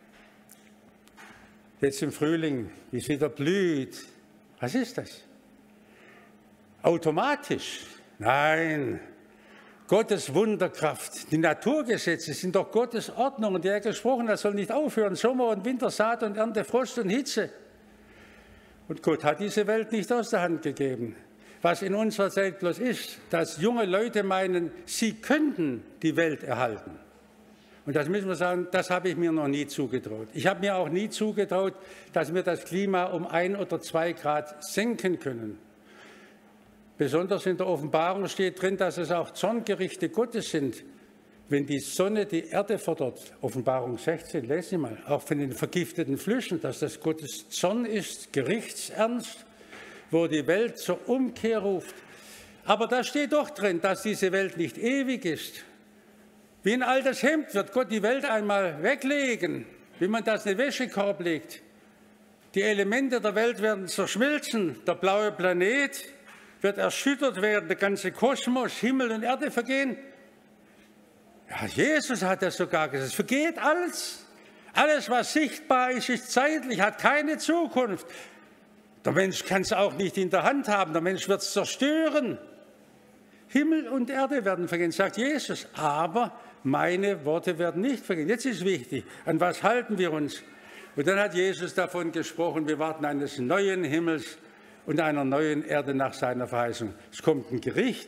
jetzt im Frühling, wie es wieder blüht. Was ist das? Automatisch? Nein. Gottes Wunderkraft. Die Naturgesetze sind doch Gottes Ordnung. Und der gesprochen hat, soll nicht aufhören. Sommer und Winter, Saat und Ernte, Frost und Hitze. Und Gott hat diese Welt nicht aus der Hand gegeben. was in unserer Zeit bloß ist, dass junge Leute meinen, sie könnten die Welt erhalten. Und das müssen wir sagen, das habe ich mir noch nie zugetraut. Ich habe mir auch nie zugetraut, dass wir das Klima um 1 oder 2 Grad senken können. Besonders in der Offenbarung steht drin, dass es auch Zorngerichte Gottes sind, wenn die Sonne die Erde verdorrt. Offenbarung 16, lesen Sie mal, auch von den vergifteten Flüssen, dass das Gottes Zorn ist, gerichtsernst, wo die Welt zur Umkehr ruft. Aber da steht doch drin, dass diese Welt nicht ewig ist. Wie ein altes Hemd wird Gott die Welt einmal weglegen, wie man das in den Wäschekorb legt. Die Elemente der Welt werden zerschmelzen, der blaue Planet wird erschüttert werden, der ganze Kosmos, Himmel und Erde vergehen. Ja, Jesus hat das sogar gesagt, es vergeht alles. Alles, was sichtbar ist, ist zeitlich, hat keine Zukunft. Der Mensch kann es auch nicht in der Hand haben, der Mensch wird es zerstören. Himmel und Erde werden vergehen, sagt Jesus, aber meine Worte werden nicht vergehen. Jetzt ist wichtig, an was halten wir uns? Und dann hat Jesus davon gesprochen, wir warten eines neuen Himmels und einer neuen Erde nach seiner Verheißung. Es kommt ein Gericht.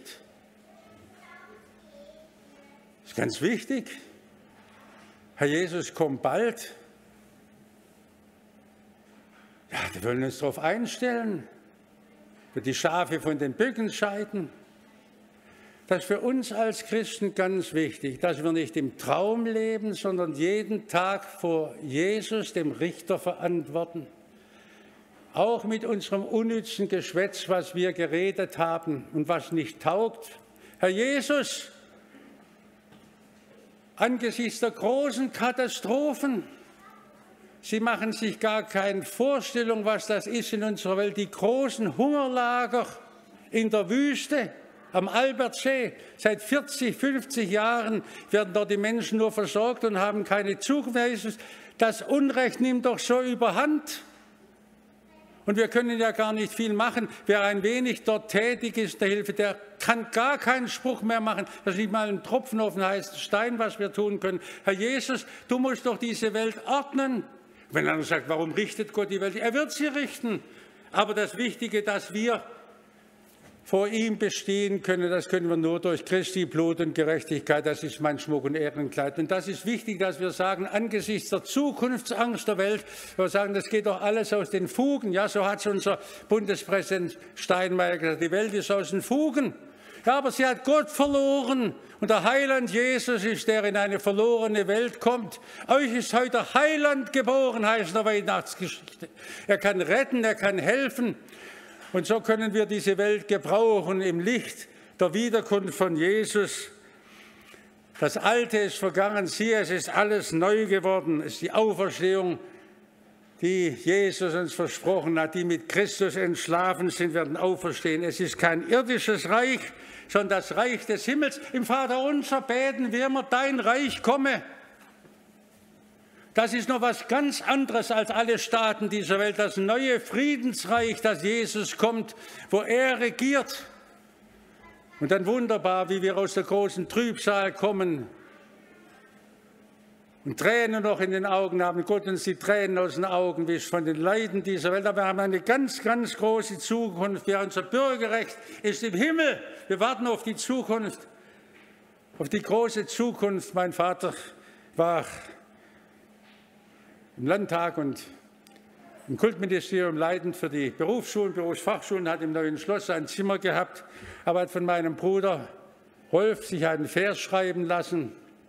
Das ist ganz wichtig. Herr Jesus kommt bald. Ja, wir wollen uns darauf einstellen. Wird die Schafe von den Böcken scheiden. Das ist für uns als Christen ganz wichtig, dass wir nicht im Traum leben, sondern jeden Tag vor Jesus, dem Richter, verantworten. Auch mit unserem unnützen Geschwätz, was wir geredet haben und was nicht taugt. Herr Jesus, angesichts der großen Katastrophen, Sie machen sich gar keine Vorstellung, was das ist in unserer Welt, die großen Hungerlager in der Wüste, am Albertsee. Seit 40, 50 Jahren werden dort die Menschen nur versorgt und haben keine Zukunft. Das Unrecht nimmt doch so überhand. Und wir können ja gar nicht viel machen. Wer ein wenig dort tätig ist, der Hilfe, der kann gar keinen Spruch mehr machen. Das ist nicht mal ein Tropfen auf den heißen Stein, was wir tun können. Herr Jesus, du musst doch diese Welt ordnen. Wenn einer sagt, warum richtet Gott die Welt? Er wird sie richten. Aber das Wichtige, dass wir vor ihm bestehen können, das können wir nur durch Christi Blut und Gerechtigkeit. Das ist mein Schmuck und Ehrenkleid. Und das ist wichtig, dass wir sagen, angesichts der Zukunftsangst der Welt, wir sagen, das geht doch alles aus den Fugen. Ja, so hat es unser Bundespräsident Steinmeier gesagt, die Welt ist aus den Fugen. Ja, aber sie hat Gott verloren. Und der Heiland Jesus ist, der in eine verlorene Welt kommt. Euch ist heute Heiland geboren, heißt in der Weihnachtsgeschichte. Er kann retten, er kann helfen. Und so können wir diese Welt gebrauchen im Licht der Wiederkunft von Jesus. Das Alte ist vergangen, siehe, es ist alles neu geworden. Es ist die Auferstehung, die Jesus uns versprochen hat. Die mit Christus entschlafen sind, werden auferstehen. Es ist kein irdisches Reich, sondern das Reich des Himmels. Im Vaterunser beten wir immer, dein Reich komme. Das ist noch was ganz anderes als alle Staaten dieser Welt. Das neue Friedensreich, das Jesus kommt, wo er regiert. Und dann wunderbar, wie wir aus der großen Trübsal kommen und Tränen noch in den Augen haben. Gott uns die Tränen aus den Augen wischt von den Leiden dieser Welt. Aber wir haben eine ganz, ganz große Zukunft. Ja, unser Bürgerrecht ist im Himmel. Wir warten auf die Zukunft, auf die große Zukunft. Mein Vater war im Landtag und im Kultministerium leitend für die Berufsschulen, Berufsfachschulen, hat im Neuen Schloss ein Zimmer gehabt, aber hat von meinem Bruder Rolf sich einen Vers schreiben lassen.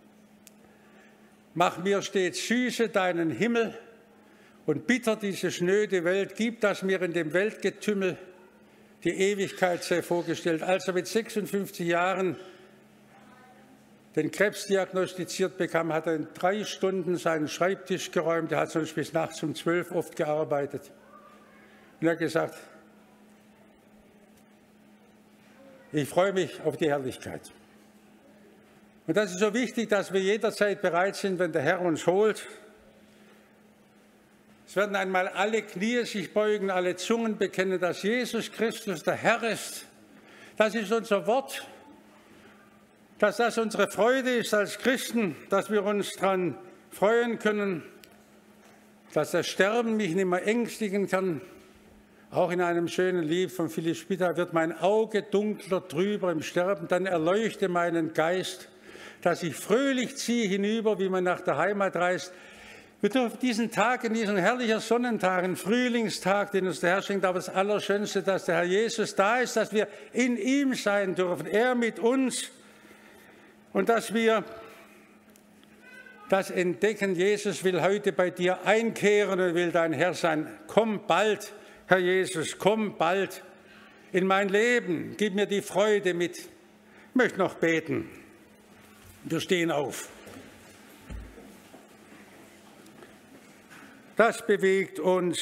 Mach mir stets süße deinen Himmel und bitter diese schnöde Welt, gib, dass mir in dem Weltgetümmel die Ewigkeit sei vorgestellt. Als er mit 56 Jahren den Krebs diagnostiziert bekam, hat er in 3 Stunden seinen Schreibtisch geräumt. Er hat sonst bis nachts um 12 oft gearbeitet. Und er hat gesagt, ich freue mich auf die Herrlichkeit. Und das ist so wichtig, dass wir jederzeit bereit sind, wenn der Herr uns holt. Es werden einmal alle Knie sich beugen, alle Zungen bekennen, dass Jesus Christus der Herr ist. Das ist unser Wort. Dass das unsere Freude ist als Christen, dass wir uns daran freuen können, dass das Sterben mich nicht mehr ängstigen kann, Auch in einem schönen Lied von Philipp Spitta: wird mein Auge dunkler drüber im Sterben, dann erleuchte meinen Geist, dass ich fröhlich ziehe hinüber, wie man nach der Heimat reist. Wir dürfen diesen Tag, in diesen herrlichen Sonnentag, einen Frühlingstag, den uns der Herr schenkt, aber das Allerschönste, dass der Herr Jesus da ist, dass wir in ihm sein dürfen, er mit uns, und dass wir das entdecken: Jesus will heute bei dir einkehren und will dein Herr sein. Komm bald, Herr Jesus, komm bald in mein Leben, gib mir die Freude mit. Ich möchte noch beten. Wir stehen auf. Das bewegt uns,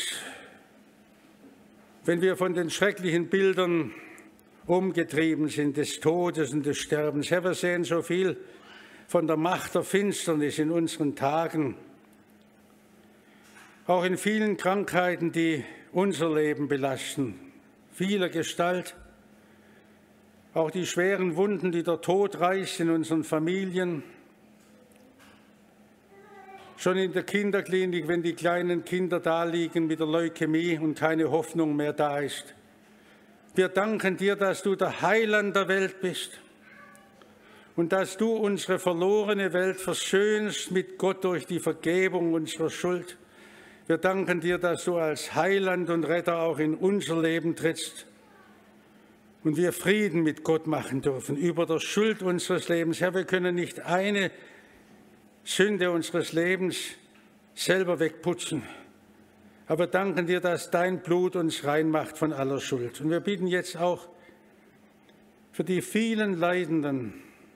wenn wir von den schrecklichen Bildern umgetrieben sind, des Todes und des Sterbens. Herr, wir sehen so viel von der Macht der Finsternis in unseren Tagen, auch in vielen Krankheiten, die unser Leben belasten, vieler Gestalt, auch die schweren Wunden, die der Tod reißt in unseren Familien. Schon in der Kinderklinik, wenn die kleinen Kinder da liegen mit der Leukämie und keine Hoffnung mehr da ist. Wir danken dir, dass du der Heiland der Welt bist und dass du unsere verlorene Welt versöhnst mit Gott durch die Vergebung unserer Schuld. Wir danken dir, dass du als Heiland und Retter auch in unser Leben trittst und wir Frieden mit Gott machen dürfen über der Schuld unseres Lebens. Herr, wir können nicht eine Sünde unseres Lebens selber wegputzen. Aber danken dir, dass dein Blut uns rein macht von aller Schuld. Und wir bitten jetzt auch für die vielen Leidenden,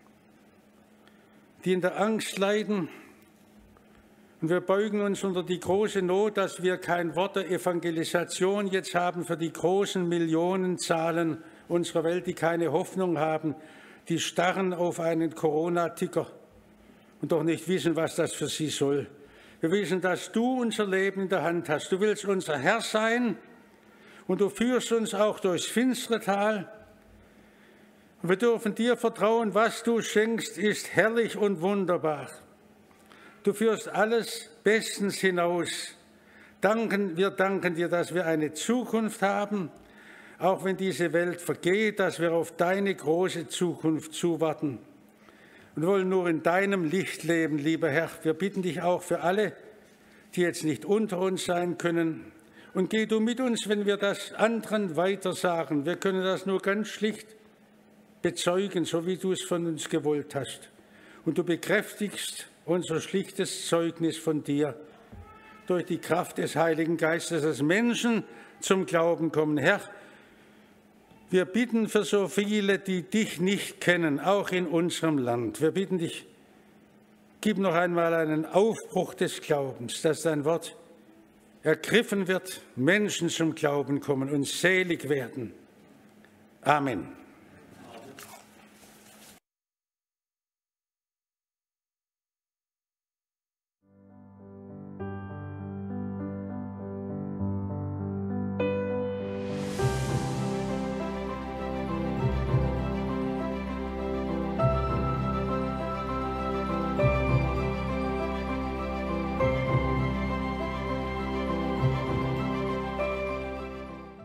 die in der Angst leiden. Und wir beugen uns unter die große Not, dass wir kein Wort der Evangelisation jetzt haben für die großen Millionenzahlen unserer Welt, die keine Hoffnung haben, die starren auf einen Corona-Ticker und doch nicht wissen, was das für sie soll. Wir wissen, dass du unser Leben in der Hand hast. Du willst unser Herr sein und du führst uns auch durchs finstere Tal. Und wir dürfen dir vertrauen, was du schenkst, ist herrlich und wunderbar. Du führst alles bestens hinaus. Wir danken dir, dass wir eine Zukunft haben, auch wenn diese Welt vergeht, dass wir auf deine große Zukunft zuwarten. Und wollen nur in deinem Licht leben, lieber Herr. Wir bitten dich auch für alle, die jetzt nicht unter uns sein können. Und geh du mit uns, wenn wir das anderen weitersagen. Wir können das nur ganz schlicht bezeugen, so wie du es von uns gewollt hast. Und du bekräftigst unser schlichtes Zeugnis von dir durch die Kraft des Heiligen Geistes, dass Menschen zum Glauben kommen. Herr, wir bitten für so viele, die dich nicht kennen, auch in unserem Land. Wir bitten dich, gib noch einmal einen Aufbruch des Glaubens, dass dein Wort ergriffen wird, Menschen zum Glauben kommen und selig werden. Amen.